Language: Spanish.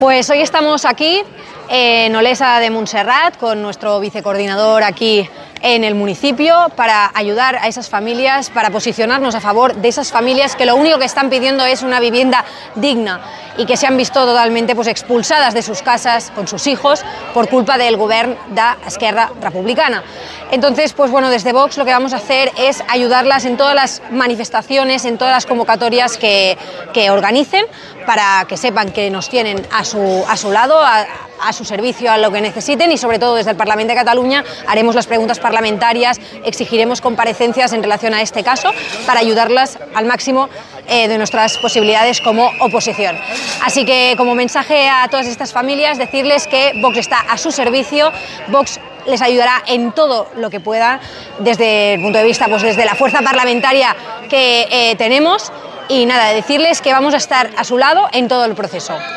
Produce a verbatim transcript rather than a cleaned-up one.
Pues hoy estamos aquí en Olesa de Montserrat con nuestro vicecoordinador aquí en el municipio para ayudar a esas familias, para posicionarnos a favor de esas familias que lo único que están pidiendo es una vivienda digna y que se han visto totalmente pues, expulsadas de sus casas con sus hijos por culpa del govern de Esquerra Republicana. Entonces, pues bueno, desde Vox lo que vamos a hacer es ayudarlas en todas las manifestaciones, en todas las convocatorias que, que organicen, para que sepan que nos tienen a su, a su lado, a, a su servicio, a lo que necesiten, y sobre todo desde el Parlamento de Cataluña haremos las preguntas parlamentarias, exigiremos comparecencias en relación a este caso para ayudarlas al máximo eh, de nuestras posibilidades como oposición. Así que como mensaje a todas estas familias, decirles que Vox está a su servicio, Vox les ayudará en todo lo que pueda desde el punto de vista, pues desde la fuerza parlamentaria que eh, tenemos, y nada, decirles que vamos a estar a su lado en todo el proceso.